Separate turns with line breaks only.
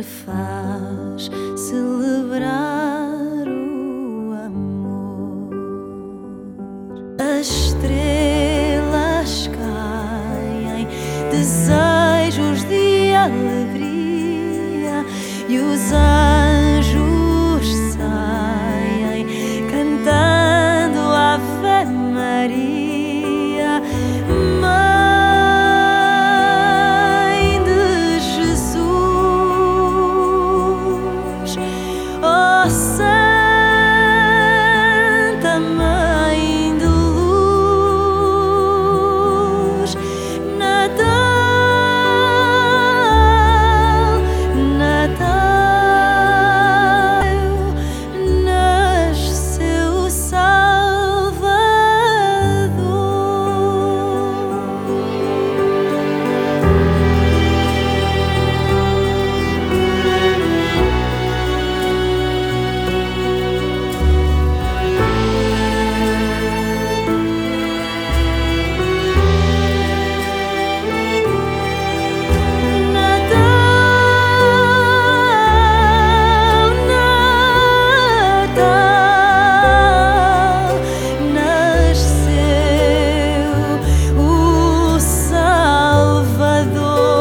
sempre faz celebrar o amor. As estrelas caem, desejos de alegria, e os anjos saem cantando Ave Maria.